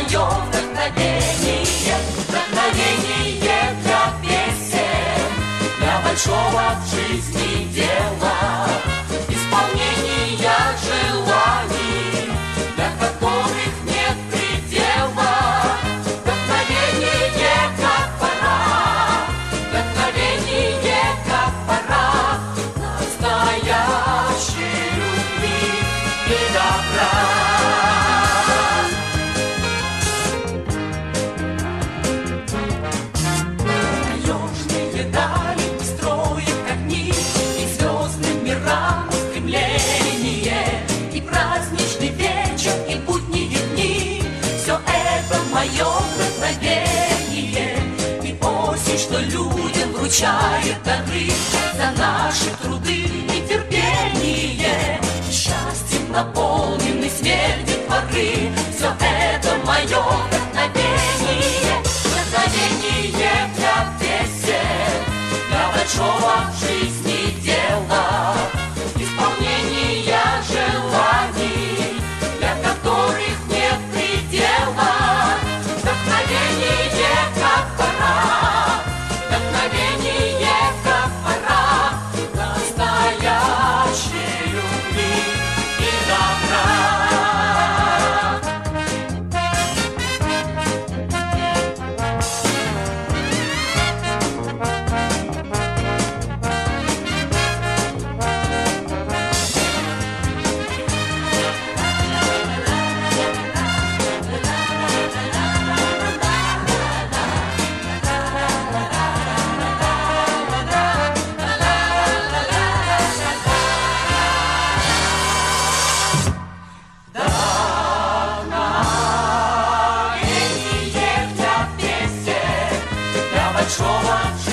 мое вдохновение, вдохновение для песен, для большого в жизни дела, исполнения желаний, для которых нет предела. Вдохновение, как пора, вдохновение, как пора, настоящей любви и добра. Мое вдохновение и осень, что людям вручает дары за наши труды и терпение. Счастьем наполнены смерть детворы. Все это мое вдохновение, вдохновение для песен, для большого в жизни дела, исполнения желаний, для которых нет предела. Вдохновение, как пора, вдохновение, как пора, настоящей любви и добра. Большого